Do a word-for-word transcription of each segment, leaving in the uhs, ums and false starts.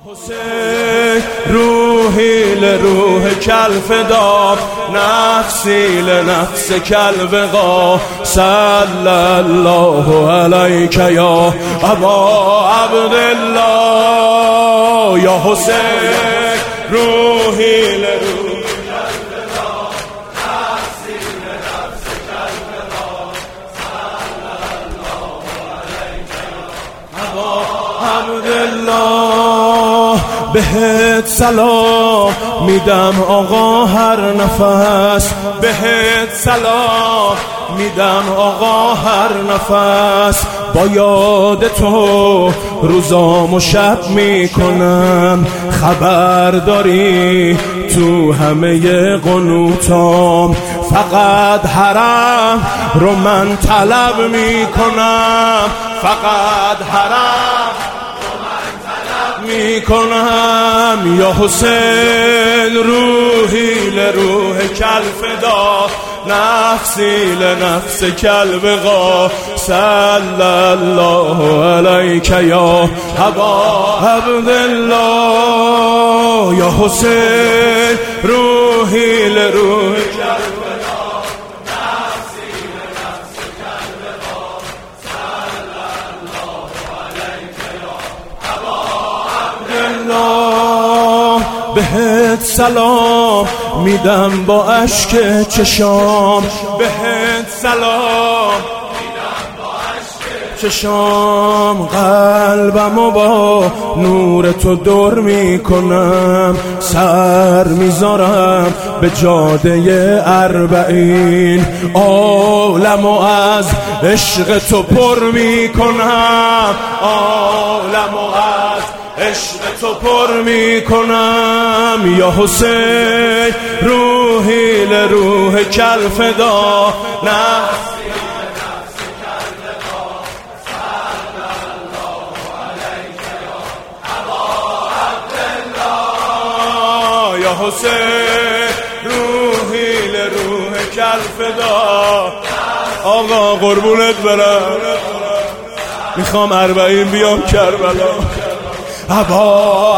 حسین روحی لروح کل فدا، نفسی لنفس کل وقا، صلی الله علیک یا ابا عبدالله. یا حسین روحی لروح کل فدا، نفسی لنفس کل وقا، صلی الله علیک یا ابا عبدالله. بهت سلام میدم آقا هر نفس، بهت سلام میدم آقا هر نفس، با یاد تو روزام و شب میکنم، خبر داری تو همه قنوتام، فقط حرم رو من طلب میکنم، فقط حرم میکنم. یا حسین روحی لروح کل فدا، نفسی لنفس کل وقا، صلی الله علیک یا ابا عبدالله. یا حسین روحی لروح کل فدا، نفسی لنفس کل وقا، صلی الله علیک یا ابا عبدالله. بهت سلام میدم با اشک چشام، بهت سلام میدم با اشک چشام، قلبمو با نور تو دور میکنم، سر میذارم به جاده اربعین، عالمو از عشق تو پر میکنم، عالمو از عشق تو پر میکنم. یا حسین روحی لروح کل فدا، نفسی لنفس کل وقا، صلی الله علیک یا ابا عبدالله. یا حسین روحی لروح کل فدا. آقا قربونت برم، میخوام اربعین بیام کربلا، ابا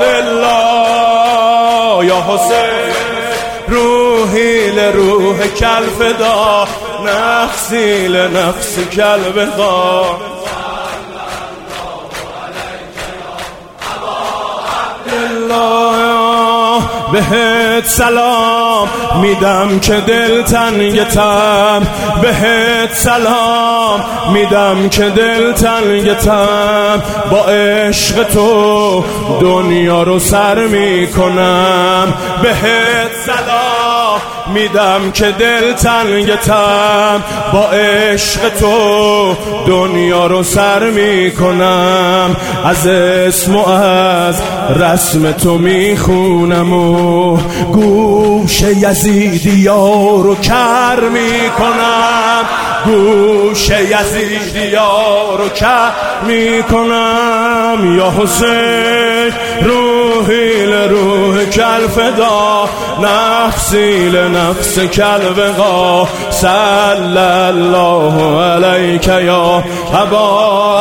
عبدالله. یا حسین روحی لروح کل فدا، نفسی لنفس کل وقا، صلی الله علیک یا ابا عبدالله. بهت سلام میدم که دل تنگتم، بهت سلام میدم که دل تنگتم، با عشق تو دنیا رو سر میکنم، بهت سلام میدم که دل تنگتم، با عشق تو دنیا رو سر میکنم، از اسم و از رسم تو میخونم و گوش یزیدیا رو کر میکنم، گوش یزیدیا رو کر میکنم. یا حسین روحی لروح کل فدا، نفسی لنفس کل وقا، صلی الله علیک یا ابا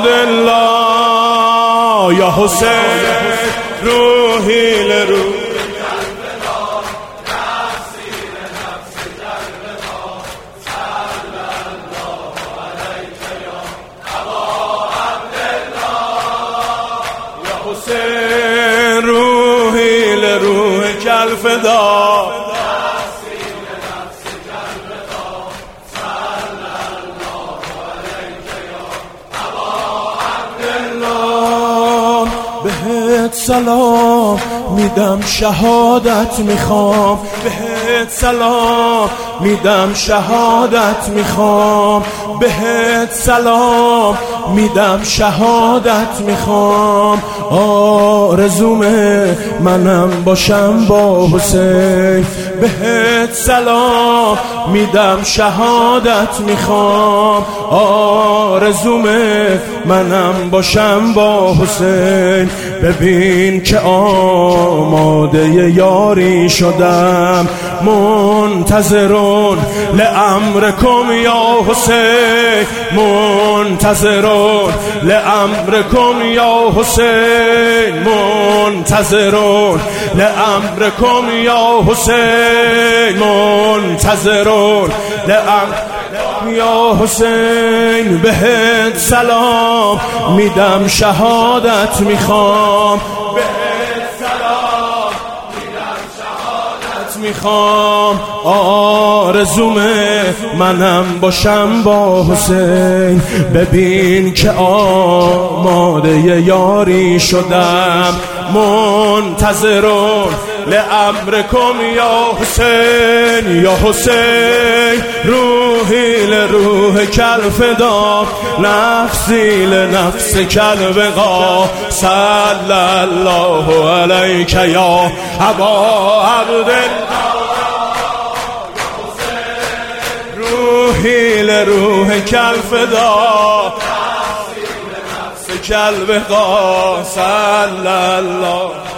عبدالله. یا حسین روحی لروح کل فدا، نفسی لنفس کل وقا، صلی الله علیک یا ابا عبدالله. یا حسین روحی لروح کل فدا، نفسی لنفس کل وقا، صلی الله علیک یا ابا عبدالله. بهت سلام میدم شهادت میخوام، بهت سلام میدم شهادت میخوام، بهت سلام میدم شهادت میخوام، آرزومه منم باشم با حسین، بهت سلام میدم شهادت میخوام، آرزومه منم باشم با حسین. ببین که آماده یاری شدم، منتظرون لامرکم یا حسین، منتظرون لامرکم یا حسین. منتظرون لأمركم یا حسین، منتظرون لأمركم یا حسین. بهت سلام میدم شهادت میخوام، بهت سلام میدم شهادت میخوام. آرزومه منم باشم با حسین، ببین که آماده یاری شدم. منتظرون لأمركم یا حسین، یا حسین. روحی لروح کل فدا، نفسی لنفس کل بقا. صلی الله علیک یا ابا عبدالله. روحی لروح کل فدا، نفسی لنفس کل بقا. صلی الله